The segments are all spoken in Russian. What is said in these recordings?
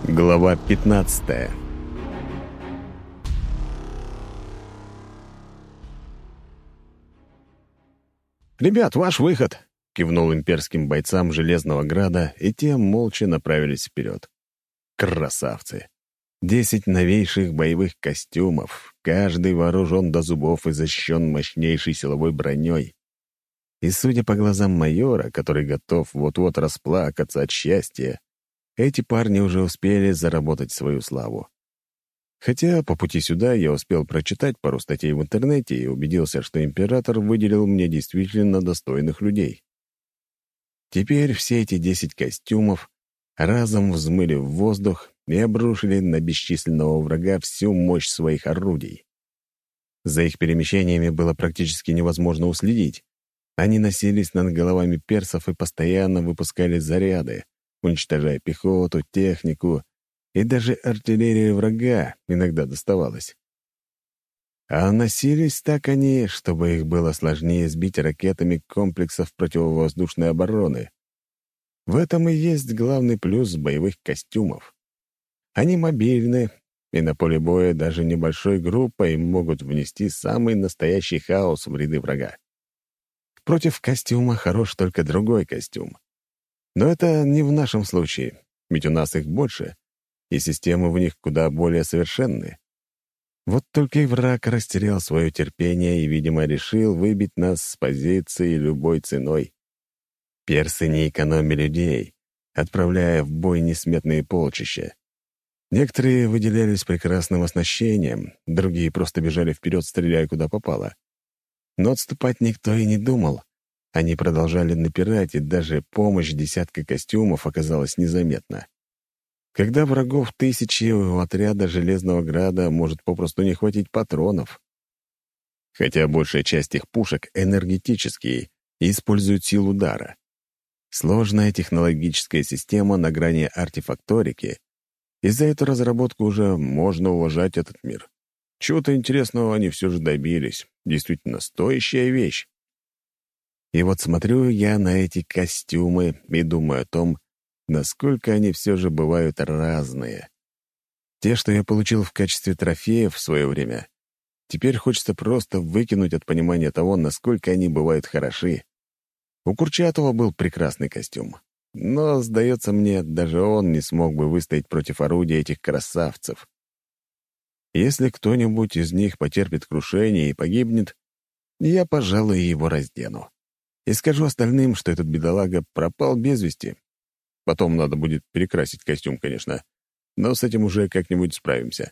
Глава 15. «Ребят, ваш выход!» — кивнул имперским бойцам Железного Града, и те молча направились вперед. Красавцы! 10 новейших боевых костюмов, каждый вооружен до зубов и защищен мощнейшей силовой броней. И судя по глазам майора, который готов вот-вот расплакаться от счастья, эти парни уже успели заработать свою славу. Хотя по пути сюда я успел прочитать пару статей в интернете и убедился, что император выделил мне действительно достойных людей. Теперь все эти 10 костюмов разом взмыли в воздух и обрушили на бесчисленного врага всю мощь своих орудий. За их перемещениями было практически невозможно уследить. Они носились над головами персов и постоянно выпускали заряды, уничтожая пехоту, технику и даже артиллерию врага иногда доставалось. А носились так они, чтобы их было сложнее сбить ракетами комплексов противовоздушной обороны. В этом и есть главный плюс боевых костюмов. Они мобильны, и на поле боя даже небольшой группой могут внести самый настоящий хаос в ряды врага. Против костюма хорош только другой костюм. Но это не в нашем случае, ведь у нас их больше, и системы в них куда более совершенны. Вот только и враг растерял свое терпение и, видимо, решил выбить нас с позиции любой ценой. Персы не экономили людей, отправляя в бой несметные полчища. Некоторые выделялись прекрасным оснащением, другие просто бежали вперед, стреляя куда попало. Но отступать никто и не думал. Они продолжали напирать, и даже помощь десятка костюмов оказалась незаметна. Когда врагов тысячи, у отряда Железного Града может попросту не хватить патронов. Хотя большая часть их пушек энергетические и используют силу удара. Сложная технологическая система на грани артефакторики, и за эту разработку уже можно уважать этот мир. Чего-то интересного они все же добились. Действительно стоящая вещь. И вот смотрю я на эти костюмы и думаю о том, насколько они все же бывают разные. Те, что я получил в качестве трофеев в свое время, теперь хочется просто выкинуть от понимания того, насколько они бывают хороши. У Курчатова был прекрасный костюм. Но, сдается мне, даже он не смог бы выстоять против орудия этих красавцев. Если кто-нибудь из них потерпит крушение и погибнет, я, пожалуй, его раздену. И скажу остальным, что этот бедолага пропал без вести. Потом надо будет перекрасить костюм, конечно, но с этим уже как-нибудь справимся.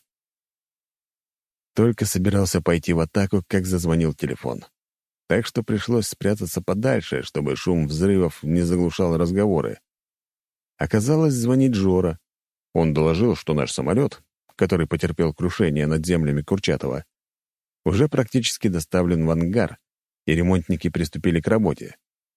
Только собирался пойти в атаку, как зазвонил телефон. Так что пришлось спрятаться подальше, чтобы шум взрывов не заглушал разговоры. Оказалось, звонит Жора. Он доложил, что наш самолет, который потерпел крушение над землями Курчатова, уже практически доставлен в ангар, и ремонтники приступили к работе.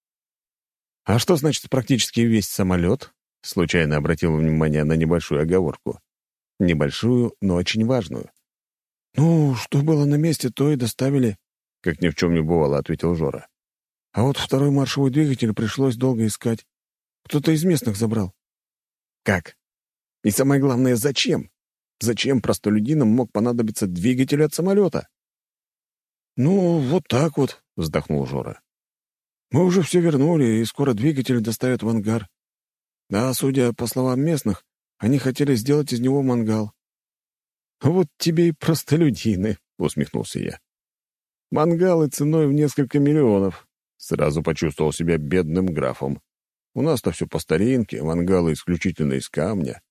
«А что значит практически весь самолет?» Случайно обратил внимание на небольшую оговорку. Небольшую, но очень важную. «Ну, что было на месте, то и доставили», — как ни в чем не бывало, — ответил Жора. «А вот второй маршевой двигатель пришлось долго искать. Кто-то из местных забрал». «Как? И самое главное, зачем? Зачем простолюдинам мог понадобиться двигатель от самолета?» «Ну, вот так вот», — вздохнул Жора. «Мы уже все вернули, и скоро двигатель доставят в ангар. А судя по словам местных, они хотели сделать из него мангал». «Вот тебе и простолюдины», — усмехнулся я. «Мангалы ценой в несколько миллионов». Сразу почувствовал себя бедным графом. У нас-то все по старинке, мангалы исключительно из камня.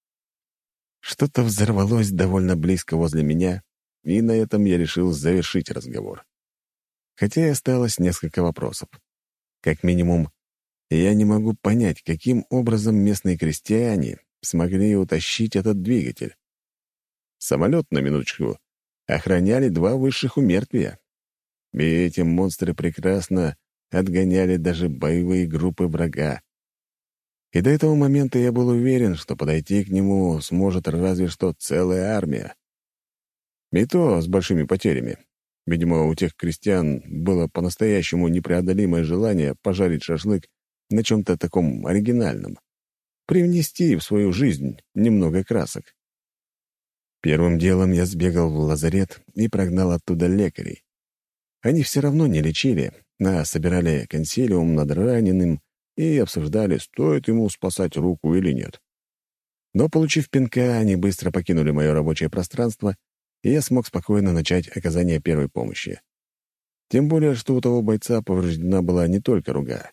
Что-то взорвалось довольно близко возле меня, и на этом я решил завершить разговор. Хотя и осталось несколько вопросов. Как минимум, я не могу понять, каким образом местные крестьяне смогли утащить этот двигатель. Самолет, на минуточку, охраняли 2 высших умертвия. И эти монстры прекрасно отгоняли даже боевые группы врага. И до этого момента я был уверен, что подойти к нему сможет разве что целая армия. И то с большими потерями. Видимо, у тех крестьян было по-настоящему непреодолимое желание пожарить шашлык на чем-то таком оригинальном. привнести в свою жизнь немного красок. Первым делом я сбегал в лазарет и прогнал оттуда лекарей. Они все равно не лечили, а собирали консилиум над раненым и обсуждали, стоит ему спасать руку или нет. Но, получив пинка, они быстро покинули мое рабочее пространство, и я смог спокойно начать оказание первой помощи. Тем более, что у того бойца повреждена была не только рука.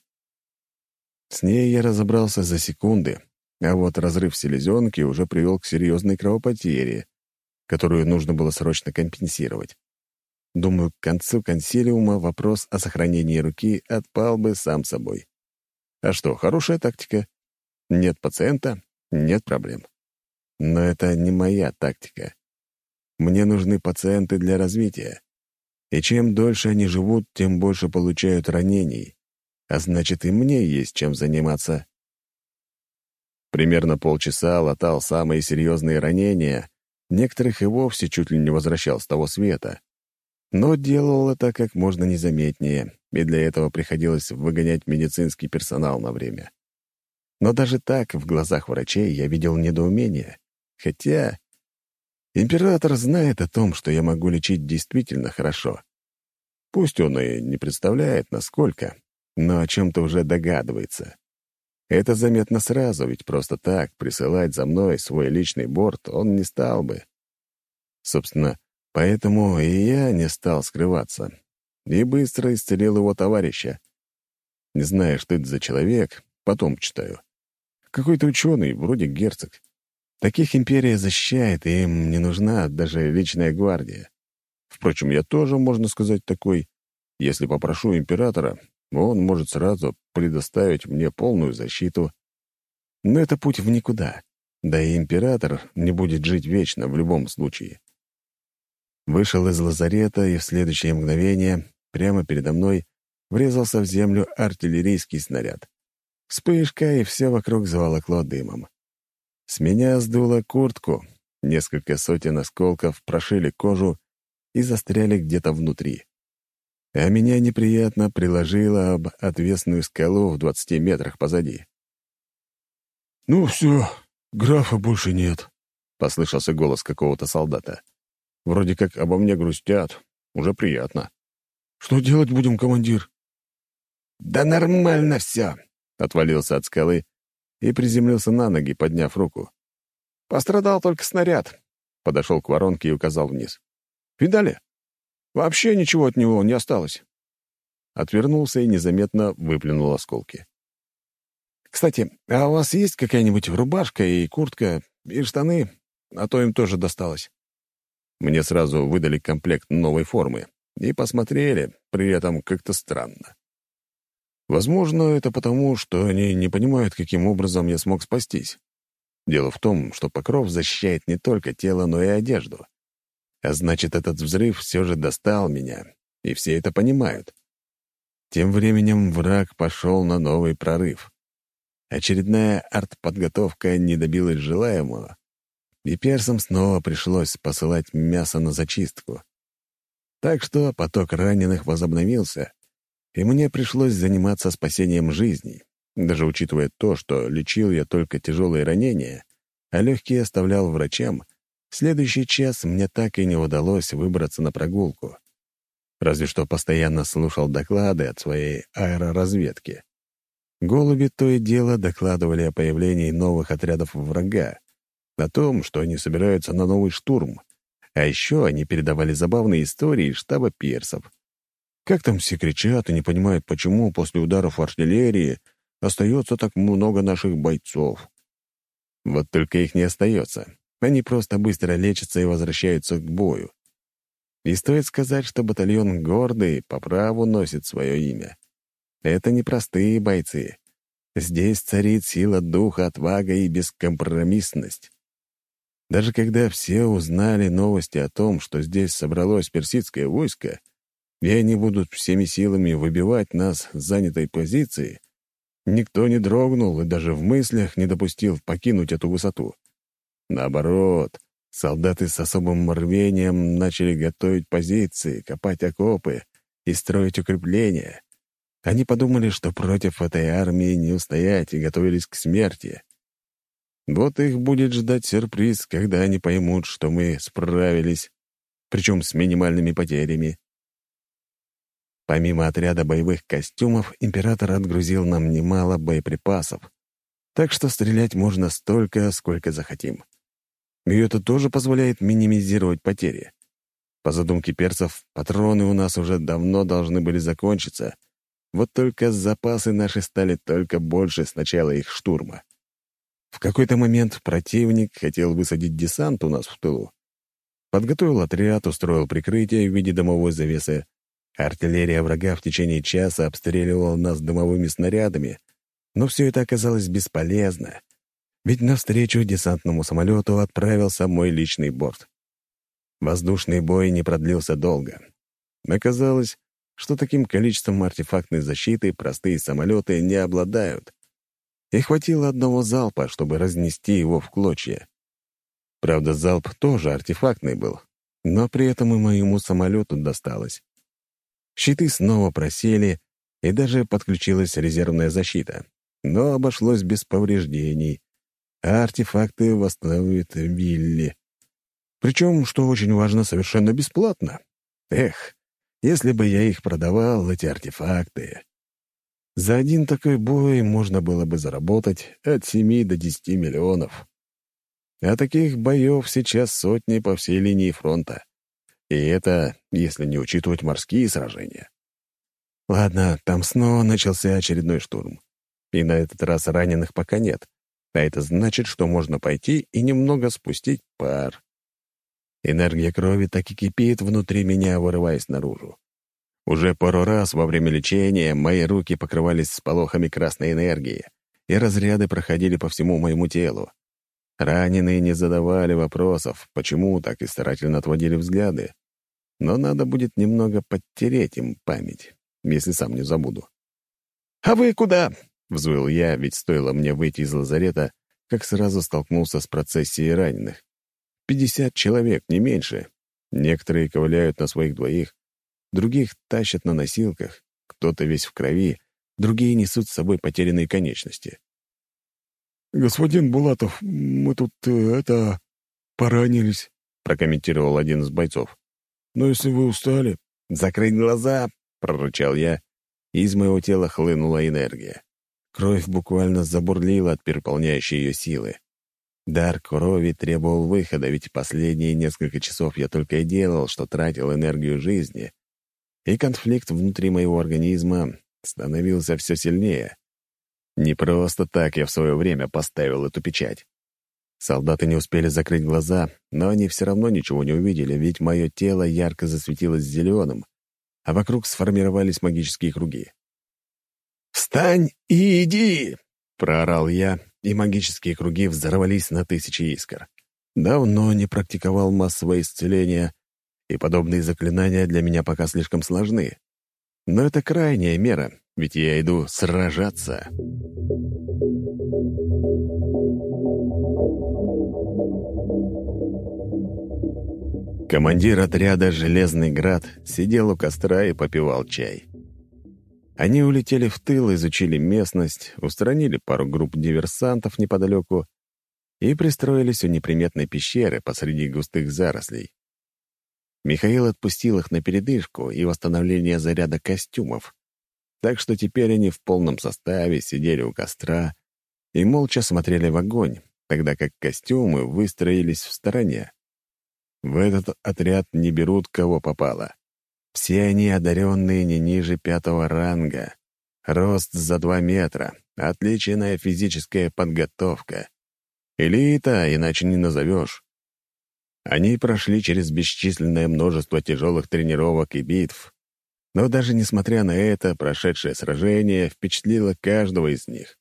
С ней я разобрался за секунды, а вот разрыв селезенки уже привел к серьезной кровопотере, которую нужно было срочно компенсировать. Думаю, к концу консилиума вопрос о сохранении руки отпал бы сам собой. А что, хорошая тактика. Нет пациента — нет проблем. Но это не моя тактика. Мне нужны пациенты для развития. И чем дольше они живут, тем больше получают ранений. А значит, и мне есть чем заниматься. Примерно полчаса латал самые серьезные ранения, некоторых и вовсе чуть ли не возвращал с того света. Но делал это как можно незаметнее, и для этого приходилось выгонять медицинский персонал на время. Но даже так в глазах врачей я видел недоумение. Хотя император знает о том, что я могу лечить действительно хорошо. Пусть он и не представляет, насколько, но о чем-то уже догадывается. Это заметно сразу, ведь просто так присылать за мной свой личный борт он не стал бы. Собственно, поэтому и я не стал скрываться. И быстро исцелил его товарища. Не знаю, что это за человек, потом читаю. Какой-то ученый, вроде герцог. Таких империя защищает, и им не нужна даже личная гвардия. Впрочем, я тоже, можно сказать, такой. Если попрошу императора, он может сразу предоставить мне полную защиту. Но это путь в никуда. Да и император не будет жить вечно в любом случае. Вышел из лазарета, и в следующее мгновение прямо передо мной врезался в землю артиллерийский снаряд. Вспышка, и все вокруг заволокло дымом. С меня сдуло куртку, несколько сотен осколков прошили кожу и застряли где-то внутри. А меня неприятно приложило об отвесную скалу в 20 метрах позади. «Ну все, графа больше нет», — послышался голос какого-то солдата. «Вроде как обо мне грустят. Уже приятно». «Что делать будем, командир?» «Да нормально все», — отвалился от скалы и приземлился на ноги, подняв руку. «Пострадал только снаряд», — подошел к воронке и указал вниз. «Видали? Вообще ничего от него не осталось». Отвернулся и незаметно выплюнул осколки. «Кстати, а у вас есть какая-нибудь рубашка и куртка, и штаны? А то им тоже досталось». Мне сразу выдали комплект новой формы и посмотрели, при этом как-то странно. Возможно, это потому, что они не понимают, каким образом я смог спастись. Дело в том, что покров защищает не только тело, но и одежду. А значит, этот взрыв все же достал меня, и все это понимают. Тем временем враг пошел на новый прорыв. Очередная артподготовка не добилась желаемого, и персам снова пришлось посылать мясо на зачистку. Так что поток раненых возобновился, и мне пришлось заниматься спасением жизней, даже учитывая то, что лечил я только тяжелые ранения, а легкие оставлял врачам. В следующий час мне так и не удалось выбраться на прогулку. Разве что постоянно слушал доклады от своей аэроразведки. Голуби то и дело докладывали о появлении новых отрядов врага, о том, что они собираются на новый штурм. А еще они передавали забавные истории из штаба персов. Как там все кричат и не понимают, почему после ударов артиллерии остается так много наших бойцов. Вот только их не остается. Они просто быстро лечатся и возвращаются к бою. И стоит сказать, что батальон «Гордый» по праву носит свое имя. Это не простые бойцы. Здесь царит сила духа, отвага и бескомпромиссность. Даже когда все узнали новости о том, что здесь собралось персидское войско, и они будут всеми силами выбивать нас с занятой позиции, никто не дрогнул и даже в мыслях не допустил покинуть эту высоту. Наоборот, солдаты с особым рвением начали готовить позиции, копать окопы и строить укрепления. Они подумали, что против этой армии не устоять, и готовились к смерти. Вот их будет ждать сюрприз, когда они поймут, что мы справились, причем с минимальными потерями. Помимо отряда боевых костюмов, император отгрузил нам немало боеприпасов, так что стрелять можно столько, сколько захотим. И это тоже позволяет минимизировать потери. По задумке перцев, патроны у нас уже давно должны были закончиться, вот только запасы наши стали только больше с начала их штурма. В какой-то момент противник хотел высадить десант у нас в тылу. Подготовил отряд, устроил прикрытие в виде дымовой завесы. Артиллерия врага в течение часа обстреливала нас дымовыми снарядами, но все это оказалось бесполезно, ведь навстречу десантному самолету отправился мой личный борт. Воздушный бой не продлился долго. Оказалось, что таким количеством артефактной защиты простые самолеты не обладают. И хватило одного залпа, чтобы разнести его в клочья. Правда, залп тоже артефактный был, но при этом и моему самолету досталось. Щиты снова просели, и даже подключилась резервная защита. Но обошлось без повреждений, а артефакты восстановит Вилли. Причем, что очень важно, совершенно бесплатно. Эх, если бы я их продавал, эти артефакты. За один такой бой можно было бы заработать от 7 до 10 миллионов. А таких боев сейчас сотни по всей линии фронта. И это, если не учитывать морские сражения. Ладно, там снова начался очередной штурм. И на этот раз раненых пока нет. А это значит, что можно пойти и немного спустить пар. Энергия крови так и кипит внутри меня, вырываясь наружу. Уже пару раз во время лечения мои руки покрывались сполохами красной энергии, и разряды проходили по всему моему телу. Раненые не задавали вопросов, почему так и старательно отводили взгляды. Но надо будет немного подтереть им память, если сам не забуду. «А вы куда?» — взвыл я, ведь стоило мне выйти из лазарета, как сразу столкнулся с процессией раненых. 50 человек, не меньше. Некоторые ковыляют на своих двоих, других тащат на носилках, кто-то весь в крови, другие несут с собой потерянные конечности. «Господин Булатов, мы тут, поранились», — прокомментировал один из бойцов. «Но если вы устали...» «Закрыть глаза!» — прорычал я, и из моего тела хлынула энергия. Кровь буквально забурлила от переполняющей ее силы. Дар крови требовал выхода, ведь последние несколько часов я только и делал, что тратил энергию жизни, и конфликт внутри моего организма становился все сильнее. Не просто так я в свое время поставил эту печать. Солдаты не успели закрыть глаза, но они все равно ничего не увидели, ведь мое тело ярко засветилось зеленым, а вокруг сформировались магические круги. «Встань и иди!» — проорал я, и магические круги взорвались на тысячи искр. Давно не практиковал массовое исцеление, и подобные заклинания для меня пока слишком сложны. Но это крайняя мера, ведь я иду сражаться. Командир отряда «Железный град» сидел у костра и попивал чай. Они улетели в тыл, изучили местность, устранили пару групп диверсантов неподалеку и пристроились у неприметной пещеры посреди густых зарослей. Михаил отпустил их на передышку и восстановление заряда костюмов, так что теперь они в полном составе сидели у костра и молча смотрели в огонь, тогда как костюмы выстроились в стороне. В этот отряд не берут кого попало. Все они одаренные не ниже 5-го ранга. Рост за 2 метра, отличная физическая подготовка. Элита, иначе не назовешь. Они прошли через бесчисленное множество тяжелых тренировок и битв, но даже несмотря на это, прошедшее сражение впечатлило каждого из них.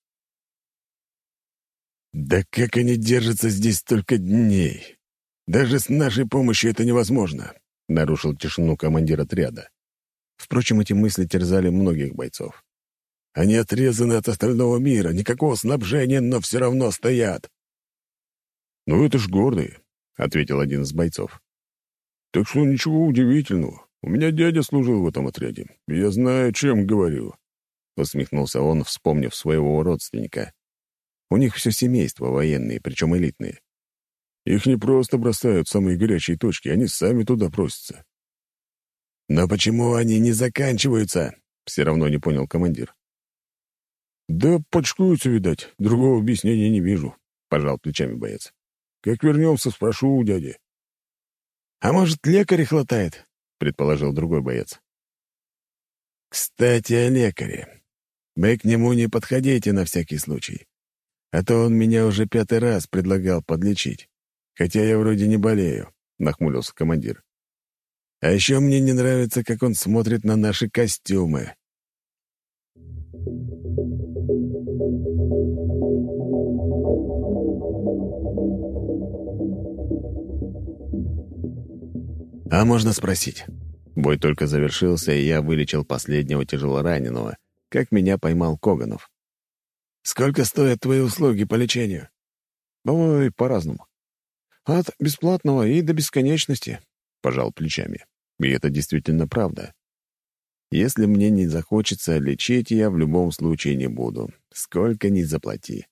«Да как они держатся здесь столько дней? Даже с нашей помощью это невозможно», — нарушил тишину командир отряда. Впрочем, эти мысли терзали многих бойцов. «Они отрезаны от остального мира, никакого снабжения, но все равно стоят». «Ну это ж гордые», — ответил один из бойцов. «Так что ничего удивительного. У меня дядя служил в этом отряде. Я знаю, о чем говорю», — усмехнулся он, вспомнив своего родственника. У них все семейство военные, причем элитные. Их не просто бросают в самые горячие точки, они сами туда просятся. «Но почему они не заканчиваются?» — все равно не понял командир. «Да почкуются, видать. Другого объяснения не вижу», — пожал плечами боец. «Как вернемся, спрошу у дяди». «А может, лекаря хватает?» — предположил другой боец. «Кстати, о лекаре. Вы к нему не подходите на всякий случай. А то он меня уже 5-й раз предлагал подлечить. Хотя я вроде не болею», — нахмурился командир. «А еще мне не нравится, как он смотрит на наши костюмы». «А можно спросить?» Бой только завершился, и я вылечил последнего тяжелораненого, как меня поймал Коганов. «Сколько стоят твои услуги по лечению?» «Ой, по-разному. От бесплатного и до бесконечности», — пожал плечами. И это действительно правда. Если мне не захочется лечить, я в любом случае не буду, сколько ни заплати.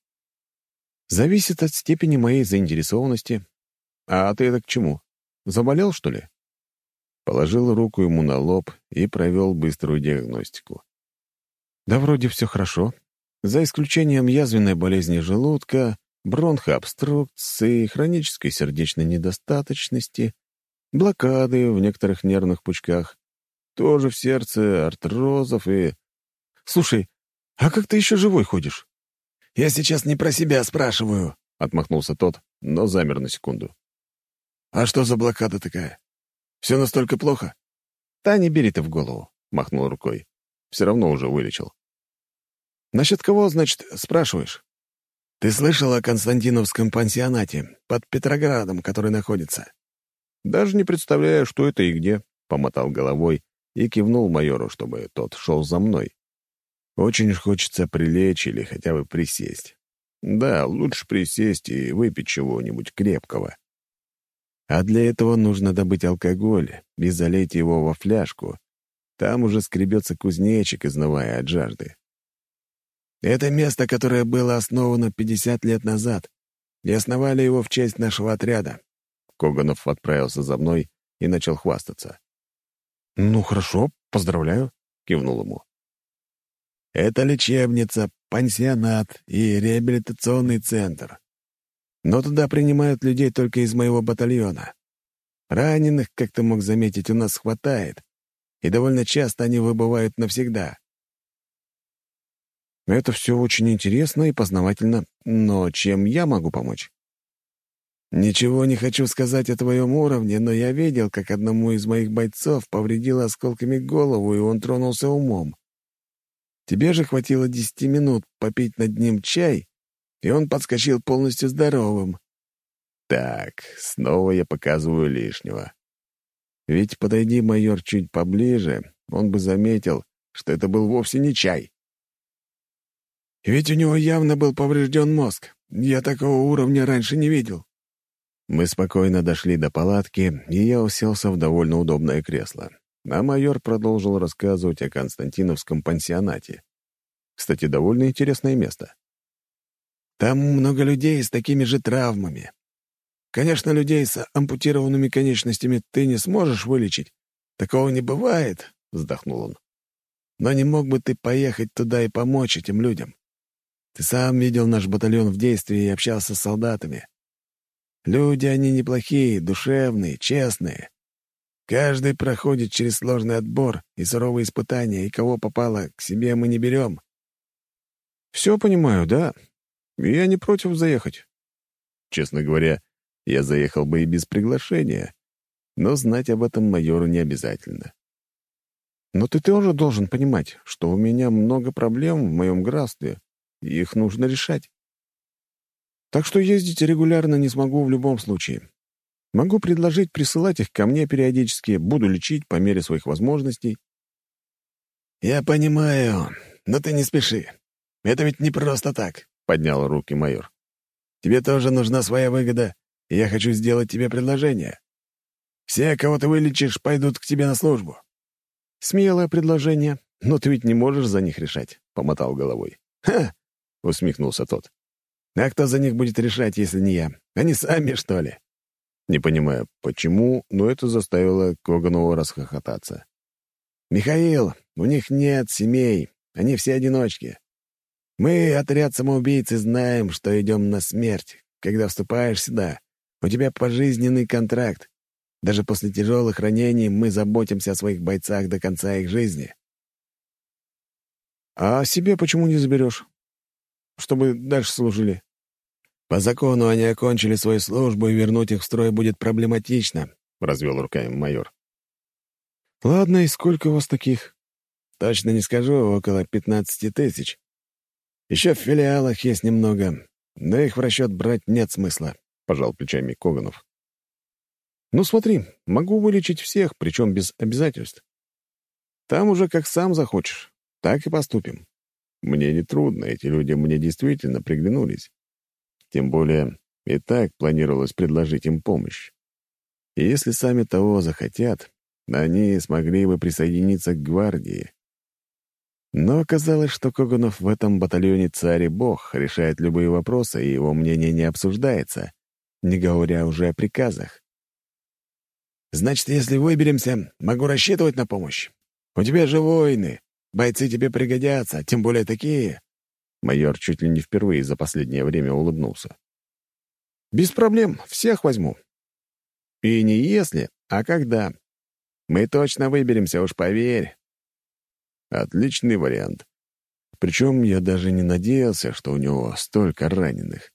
Зависит от степени моей заинтересованности. А ты это к чему? Заболел, что ли? Положил руку ему на лоб и провел быструю диагностику. Да вроде все хорошо. За исключением язвенной болезни желудка, бронхообструкции, хронической сердечной недостаточности, блокады в некоторых нервных пучках, тоже в сердце, артрозов и... «Слушай, а как ты еще живой ходишь?» «Я сейчас не про себя спрашиваю», — отмахнулся тот, но замер на секунду. «А что за блокада такая? Все настолько плохо?» «Да не бери ты в голову», — махнул рукой. «Все равно уже вылечил». «Насчет кого, значит, спрашиваешь?» «Ты слышал о Константиновском пансионате под Петроградом, который находится?» «Даже не представляю, что это и где», — помотал головой и кивнул майору, чтобы тот шел за мной. «Очень уж хочется прилечь или хотя бы присесть. Да, лучше присесть и выпить чего-нибудь крепкого. А для этого нужно добыть алкоголь и залить его во фляжку. Там уже скребется кузнечик, изнывая от жажды. Это место, которое было основано 50 лет назад, и основали его в честь нашего отряда». Коганов отправился за мной и начал хвастаться. «Ну, хорошо, поздравляю», — кивнул ему. «Это лечебница, пансионат и реабилитационный центр. Но туда принимают людей только из моего батальона. Раненых, как ты мог заметить, у нас хватает, и довольно часто они выбывают навсегда». «Это все очень интересно и познавательно, но чем я могу помочь?» «Ничего не хочу сказать о твоем уровне, но я видел, как одному из моих бойцов повредило осколками голову, и он тронулся умом. Тебе же хватило 10 минут попить над ним чай, и он подскочил полностью здоровым». Так, снова я показываю лишнего. Ведь подойди майор чуть поближе, он бы заметил, что это был вовсе не чай. «Ведь у него явно был поврежден мозг. Я такого уровня раньше не видел». Мы спокойно дошли до палатки, и я уселся в довольно удобное кресло. А майор продолжил рассказывать о Константиновском пансионате. Кстати, довольно интересное место. «Там много людей с такими же травмами. Конечно, людей с ампутированными конечностями ты не сможешь вылечить. Такого не бывает», — вздохнул он. «Но не мог бы ты поехать туда и помочь этим людям? Ты сам видел наш батальон в действии и общался с солдатами. Люди они неплохие, душевные, честные. Каждый проходит через сложный отбор и суровые испытания, и кого попало, к себе мы не берем». «Все понимаю, да. Я не против заехать». Честно говоря, я заехал бы и без приглашения, но знать об этом майору не обязательно. «Но ты тоже должен понимать, что у меня много проблем в моем графстве, и их нужно решать. Так что ездить регулярно не смогу в любом случае. Могу предложить присылать их ко мне периодически, буду лечить по мере своих возможностей». «Я понимаю, но ты не спеши. Это ведь не просто так», — поднял руки майор. «Тебе тоже нужна своя выгода, и я хочу сделать тебе предложение. Все, кого ты вылечишь, пойдут к тебе на службу». «Смелое предложение, но ты ведь не можешь за них решать», — помотал головой. «Ха!» — усмехнулся тот. А кто за них будет решать, если не я? Они сами, что ли?» Не понимаю, почему, но это заставило Коганова расхохотаться. «Михаил, у них нет семей, они все одиночки. Мы, отряд самоубийц, и знаем, что идем на смерть. Когда вступаешь сюда, у тебя пожизненный контракт. Даже после тяжелых ранений мы заботимся о своих бойцах до конца их жизни». «А себе почему не заберешь? Чтобы дальше служили?» «По закону они окончили свою службу, и вернуть их в строй будет проблематично», — развел руками майор. «Ладно, и сколько у вас таких?» «Точно не скажу, около 15 тысяч. Еще в филиалах есть немного, но их в расчет брать нет смысла», — пожал плечами Коганов. «Ну смотри, могу вылечить всех, причем без обязательств. Там уже как сам захочешь, так и поступим. Мне не трудно, эти люди мне действительно приглянулись. Тем более и так планировалось предложить им помощь. И если сами того захотят, они смогли бы присоединиться к гвардии. Но оказалось, что Коганов в этом батальоне царь и бог, решает любые вопросы, и его мнение не обсуждается, не говоря уже о приказах. «Значит, если выберемся, могу рассчитывать на помощь? У тебя же воины, бойцы тебе пригодятся, тем более такие...» Майор чуть ли не впервые за последнее время улыбнулся. «Без проблем, всех возьму. И не если, а когда. Мы точно выберемся, уж поверь». Отличный вариант. Причем я даже не надеялся, что у него столько раненых.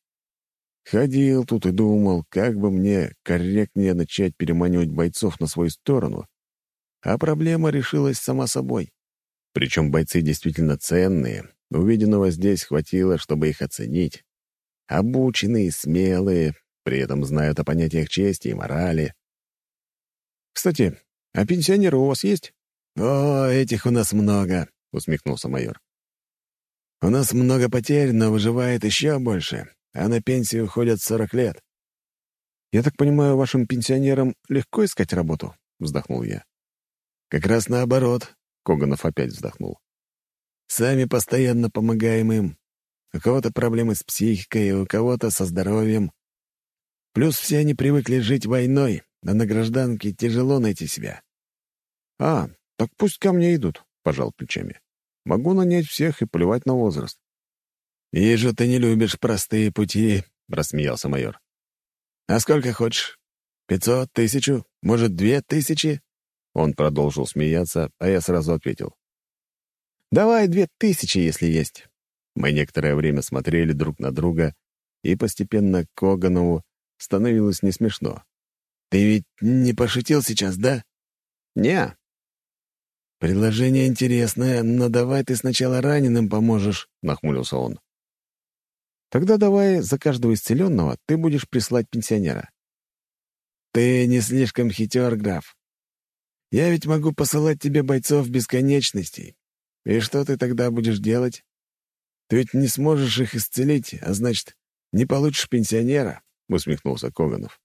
Ходил тут и думал, как бы мне корректнее начать переманивать бойцов на свою сторону. А проблема решилась сама собой. Причем бойцы действительно ценные. Увиденного здесь хватило, чтобы их оценить. Обученные, смелые, при этом знают о понятиях чести и морали. «Кстати, а пенсионеры у вас есть?» «О, этих у нас много», — усмехнулся майор. «У нас много потерь, но выживает еще больше, а на пенсию уходят 40 лет». «Я так понимаю, вашим пенсионерам легко искать работу?» — вздохнул я. «Как раз наоборот», — Коганов опять вздохнул. «Сами постоянно помогаем им. У кого-то проблемы с психикой, у кого-то со здоровьем. Плюс все они привыкли жить войной, а на гражданке тяжело найти себя». «А, так пусть ко мне идут», — пожал плечами. «Могу нанять всех и плевать на возраст». «Вижу, ты не любишь простые пути», — рассмеялся майор. «А сколько хочешь? 500, 1000, может, 2000?» Он продолжил смеяться, а я сразу ответил. «Давай 2000, если есть». Мы некоторое время смотрели друг на друга, и постепенно Коганову становилось не смешно. «Ты ведь не пошутил сейчас, да?» «Не». «Предложение интересное, но давай ты сначала раненым поможешь», — нахмурился он. «Тогда давай за каждого исцеленного ты будешь прислать пенсионера». «Ты не слишком хитер, граф. Я ведь могу посылать тебе бойцов бесконечностей. И что ты тогда будешь делать? Ты ведь не сможешь их исцелить, а значит, не получишь пенсионера», — усмехнулся Коганов.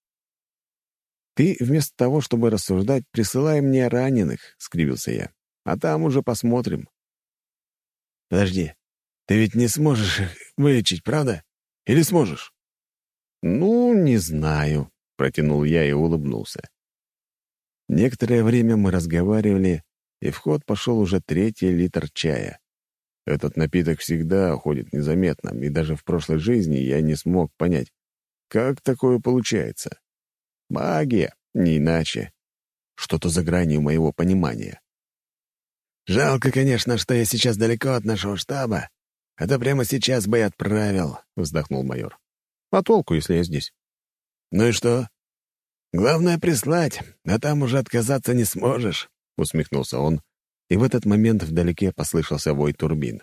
«Ты вместо того, чтобы рассуждать, присылай мне раненых», — скривился я. «А там уже посмотрим». «Подожди, ты ведь не сможешь их вылечить, правда? Или сможешь?» «Ну, не знаю», — протянул я и улыбнулся. Некоторое время мы разговаривали, и в ход пошел уже 3-й литр чая. Этот напиток всегда уходит незаметно, и даже в прошлой жизни я не смог понять, как такое получается. Магия, не иначе. Что-то за гранью моего понимания. «Жалко, конечно, что я сейчас далеко от нашего штаба, а то прямо сейчас бы и отправил», — вздохнул майор. «А толку, если я здесь?» «Ну и что? Главное — прислать, а там уже отказаться не сможешь», — усмехнулся он, и в этот момент вдалеке послышался вой турбин.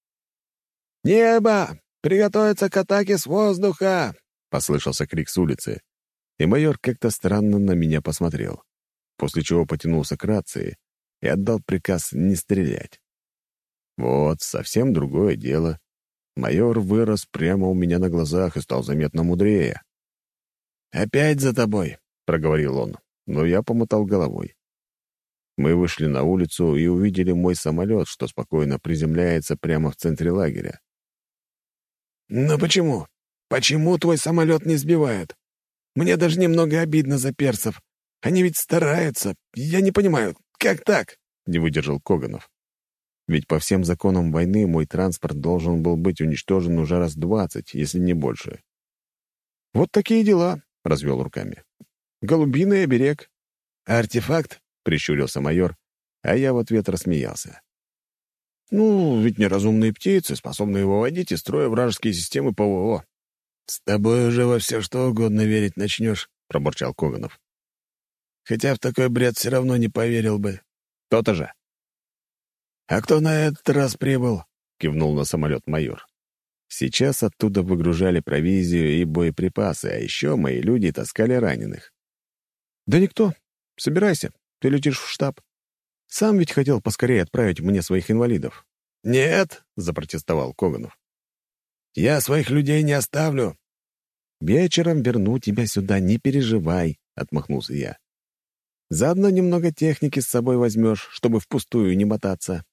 «Небо! Приготовиться к атаке с воздуха!» — послышался крик с улицы, и майор как-то странно на меня посмотрел, после чего потянулся к рации и отдал приказ не стрелять. Вот, совсем другое дело. Майор вырос прямо у меня на глазах и стал заметно мудрее. «Опять за тобой!» — проговорил он, но я помотал головой. Мы вышли на улицу и увидели мой самолет, что спокойно приземляется прямо в центре лагеря. «Ну почему? почему твой самолет не сбивают? Мне даже немного обидно за персов. Они ведь стараются. Я не понимаю, как так?» — не выдержал Коганов. Ведь по всем законам войны мой транспорт должен был быть уничтожен уже раз 20, если не больше. «Вот такие дела», — развел руками. «Голубиный оберег». «Артефакт?» — прищурился майор, а я в ответ рассмеялся. «Ну, ведь неразумные птицы, способные выводить из строя вражеские системы ПВО». «С тобой уже во все что угодно верить начнешь», — пробурчал Коганов. «Хотя в такой бред все равно не поверил бы». «То-то же». «А кто на этот раз прибыл?» — кивнул на самолет майор. Сейчас оттуда выгружали провизию и боеприпасы, а еще мои люди таскали раненых. «Да никто. Собирайся, ты летишь в штаб. Сам ведь хотел поскорее отправить мне своих инвалидов». «Нет», — запротестовал Коганов. «Я своих людей не оставлю». «Вечером верну тебя сюда, не переживай», — отмахнулся я. «Заодно немного техники с собой возьмешь, чтобы впустую не мотаться».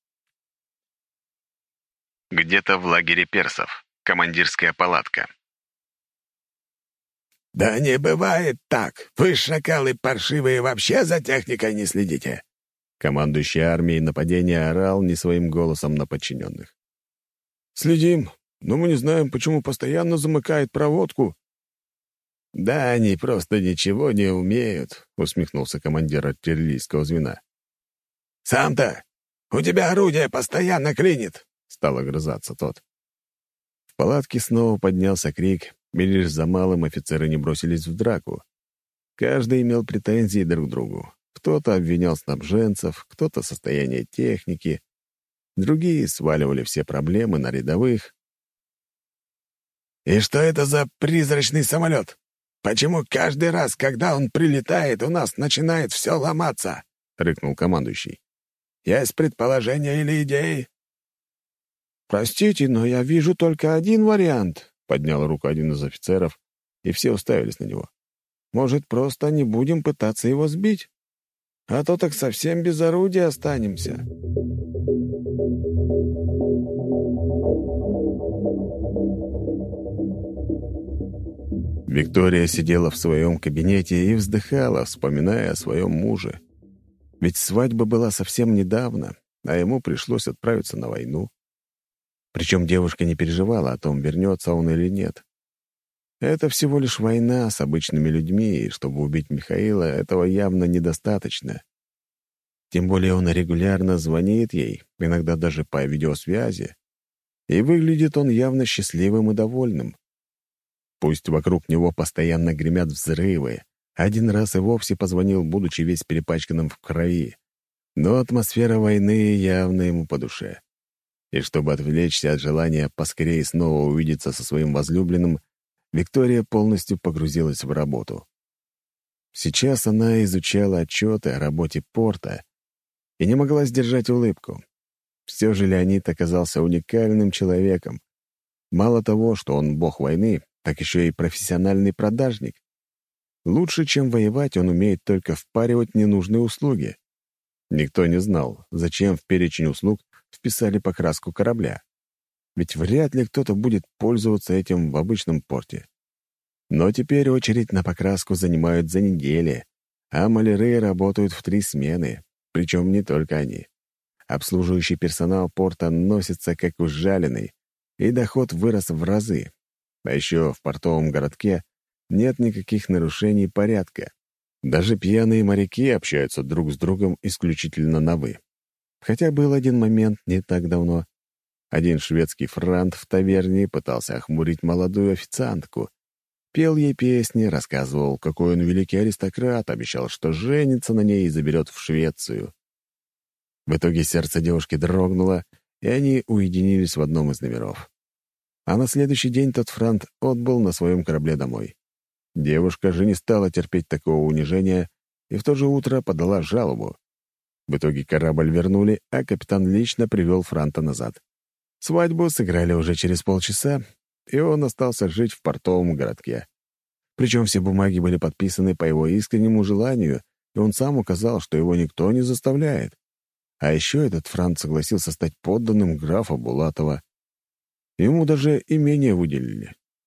Где-то в лагере персов. Командирская палатка. «Да не бывает так! Вы, шакалы паршивые, вообще за техникой не следите!» Командующий армией нападения орал не своим голосом на подчиненных. «Следим, но мы не знаем, почему постоянно замыкает проводку». «Да они просто ничего не умеют», — усмехнулся командир артиллерийского звена. «Сам-то! У тебя орудие постоянно клинит!» — стал огрызаться тот. В палатке снова поднялся крик, и лишь за малым офицеры не бросились в драку. Каждый имел претензии друг к другу. Кто-то обвинял снабженцев, кто-то состояние техники, другие сваливали все проблемы на рядовых. «И что это за призрачный самолет? Почему каждый раз, когда он прилетает, у нас начинает все ломаться?» — рыкнул командующий. «Есть предположения или идеи?» «Простите, но я вижу только один вариант», — поднял руку один из офицеров, и все уставились на него. «Может, просто не будем пытаться его сбить? А то так совсем без орудия останемся». Виктория сидела в своем кабинете и вздыхала, вспоминая о своем муже. Ведь свадьба была совсем недавно, а ему пришлось отправиться на войну. Причем девушка не переживала о том, вернется он или нет. Это всего лишь война с обычными людьми, и чтобы убить Михаила, этого явно недостаточно. Тем более он регулярно звонит ей, иногда даже по видеосвязи, и выглядит он явно счастливым и довольным. Пусть вокруг него постоянно гремят взрывы, один раз и вовсе позвонил, будучи весь перепачканным в крови, но атмосфера войны явно ему по душе. И чтобы отвлечься от желания поскорее снова увидеться со своим возлюбленным, Виктория полностью погрузилась в работу. Сейчас она изучала отчеты о работе порта и не могла сдержать улыбку. Все же Леонид оказался уникальным человеком. Мало того, что он бог войны, так еще и профессиональный продажник. Лучше, чем воевать, он умеет только впаривать ненужные услуги. Никто не знал, зачем в перечень услуг вписали покраску корабля. Ведь вряд ли кто-то будет пользоваться этим в обычном порте. Но теперь очередь на покраску занимают за недели, а маляры работают в 3 смены, причем не только они. Обслуживающий персонал порта носится как ужаленный, и доход вырос в разы. А еще в портовом городке нет никаких нарушений порядка. Даже пьяные моряки общаются друг с другом исключительно на «вы». Хотя был один момент не так давно. Один шведский франт в таверне пытался охмурить молодую официантку. Пел ей песни, рассказывал, какой он великий аристократ, обещал, что женится на ней и заберет в Швецию. В итоге сердце девушки дрогнуло, и они уединились в одном из номеров. А на следующий день тот франт отбыл на своем корабле домой. Девушка же не стала терпеть такого унижения и в то же утро подала жалобу. В итоге корабль вернули, а капитан лично привел франта назад. Свадьбу сыграли уже через полчаса, и он остался жить в портовом городке. Причем все бумаги были подписаны по его искреннему желанию, и он сам указал, что его никто не заставляет. А еще этот франт согласился стать подданным графа Булатова. Ему даже имение выделили.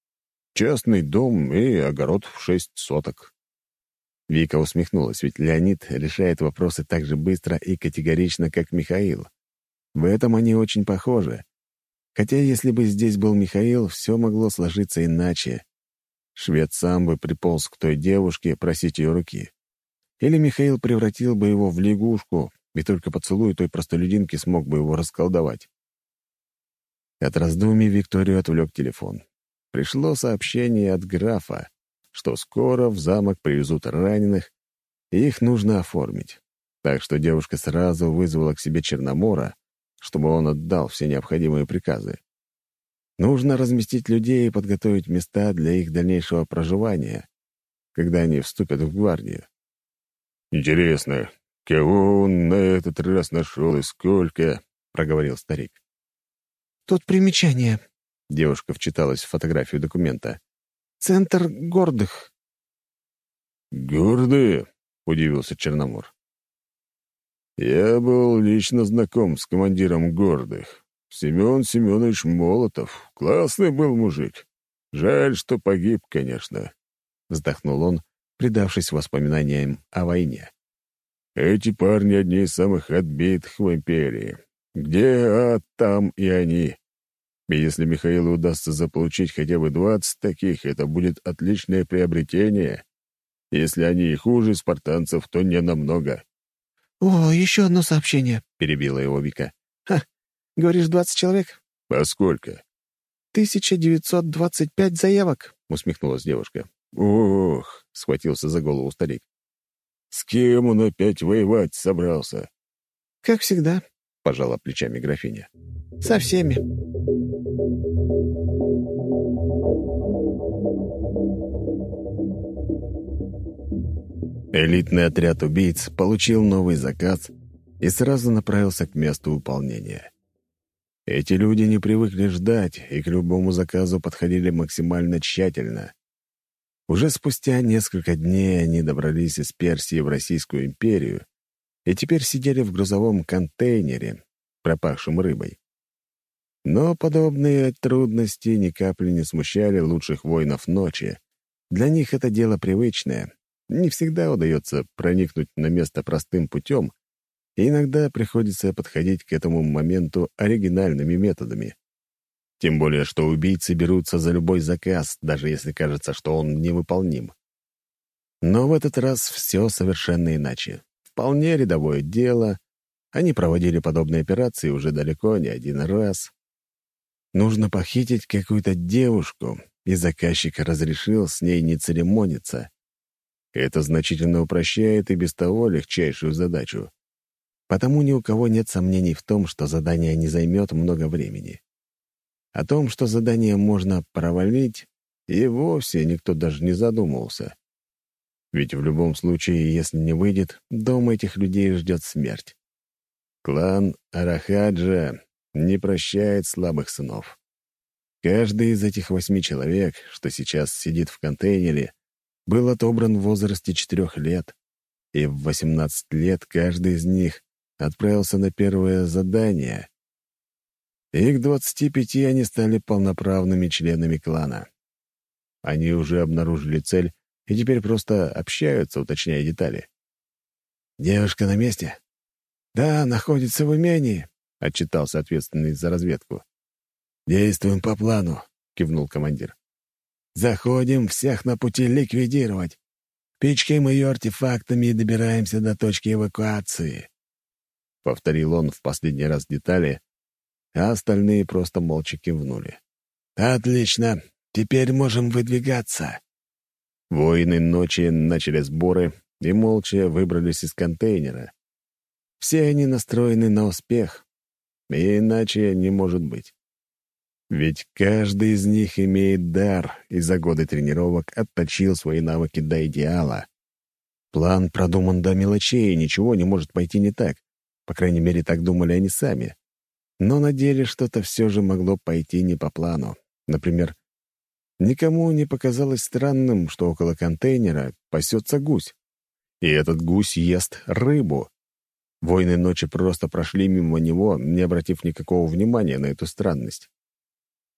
Частный дом и огород в 6 соток. Вика усмехнулась, ведь Леонид решает вопросы так же быстро и категорично, как Михаил. В этом они очень похожи. Хотя если бы здесь был Михаил, все могло сложиться иначе. Швед сам бы приполз к той девушке просить ее руки. Или Михаил превратил бы его в лягушку, и только поцелуй той простолюдинки смог бы его расколдовать. От раздумий Викторию отвлек телефон. Пришло сообщение от графа, что скоро в замок привезут раненых, и их нужно оформить. Так что девушка сразу вызвала к себе Черномора, чтобы он отдал все необходимые приказы. Нужно разместить людей и подготовить места для их дальнейшего проживания, когда они вступят в гвардию. «Интересно, кого он на этот раз нашел и сколько?» — проговорил старик. «Тут примечание». Девушка вчиталась в фотографию документа. «Центр гордых». «Гордые?» — удивился Черномор. «Я был лично знаком с командиром гордых. Семен Семенович Молотов. Классный был мужик. Жаль, что погиб, конечно», — вздохнул он, предавшись воспоминаниям о войне. «Эти парни одни из самых отбитых в империи. Где ад, там и они. И если Михаилу удастся заполучить хотя бы 20 таких, это будет отличное приобретение. Если они и хуже спартанцев, то не намного». «О, еще одно сообщение», — перебила его Вика. «Ха, говоришь, 20 человек?» «А сколько?» 1925 заявок», — усмехнулась девушка. «Ох», — схватился за голову старик. «С кем он опять воевать собрался?» «Как всегда», — пожала плечами графиня. «Со всеми». Элитный отряд убийц получил новый заказ и сразу направился к месту выполнения. Эти люди не привыкли ждать и к любому заказу подходили максимально тщательно. Уже спустя несколько дней они добрались из Персии в Российскую империю и теперь сидели в грузовом контейнере, пропахшем рыбой. Но подобные трудности ни капли не смущали лучших воинов ночи. Для них это дело привычное. Не всегда удается проникнуть на место простым путем, и иногда приходится подходить к этому моменту оригинальными методами. Тем более, что убийцы берутся за любой заказ, даже если кажется, что он невыполним. Но в этот раз все совершенно иначе. Вполне рядовое дело. Они проводили подобные операции уже далеко не один раз. Нужно похитить какую-то девушку, и заказчик разрешил с ней не церемониться. Это значительно упрощает и без того легчайшую задачу. Потому ни у кого нет сомнений в том, что задание не займет много времени. О том, что задание можно провалить, и вовсе никто даже не задумывался. Ведь в любом случае, если не выйдет, дома этих людей ждет смерть. Клан Арахаджа не прощает слабых сынов. Каждый из этих 8 человек, что сейчас сидит в контейнере, был отобран в возрасте 4 лет, и в 18 лет каждый из них отправился на первое задание. И к 25 они стали полноправными членами клана. Они уже обнаружили цель и теперь просто общаются, уточняя детали. «Девушка на месте?» «Да, находится в имении», — отчитался ответственный за разведку. «Действуем по плану», — кивнул командир. «Заходим, всех на пути ликвидировать. Пичкаем ее артефактами и добираемся до точки эвакуации». Повторил он в последний раз детали, а остальные просто молча кивнули. «Отлично, теперь можем выдвигаться». Воины ночи начали сборы и молча выбрались из контейнера. Все они настроены на успех, и иначе не может быть. Ведь каждый из них имеет дар и за годы тренировок отточил свои навыки до идеала. План продуман до мелочей, и ничего не может пойти не так. По крайней мере, так думали они сами. Но на деле что-то все же могло пойти не по плану. Например, никому не показалось странным, что около контейнера пасется гусь. И этот гусь ест рыбу. Воины ночи просто прошли мимо него, не обратив никакого внимания на эту странность.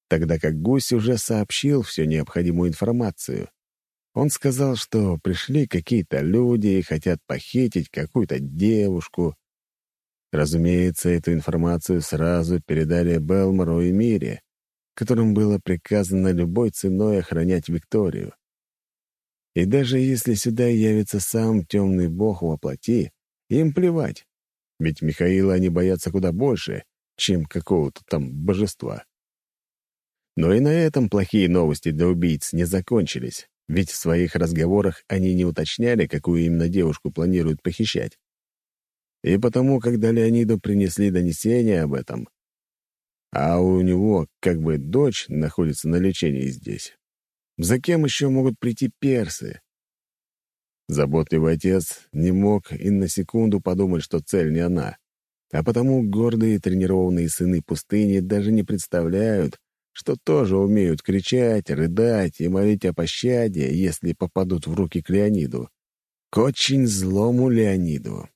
тогда как гусь уже сообщил всю необходимую информацию. Он сказал, что пришли какие-то люди и хотят похитить какую-то девушку. Разумеется, эту информацию сразу передали Белмору и Мире, которым было приказано любой ценой охранять Викторию. И даже если сюда явится сам темный бог во плоти, им плевать, ведь Михаила они боятся куда больше, чем какого-то там божества. Но и на этом плохие новости для убийц не закончились, ведь в своих разговорах они не уточняли, какую именно девушку планируют похищать. И потому, когда Леониду принесли донесение об этом, а у него как бы дочь находится на лечении здесь, за кем еще могут прийти персы? Заботливый отец не мог и на секунду подумать, что цель не она, а потому гордые тренированные сыны пустыни даже не представляют, что тоже умеют кричать, рыдать и молить о пощаде, если попадут в руки к Леониду. К очень злому Леониду.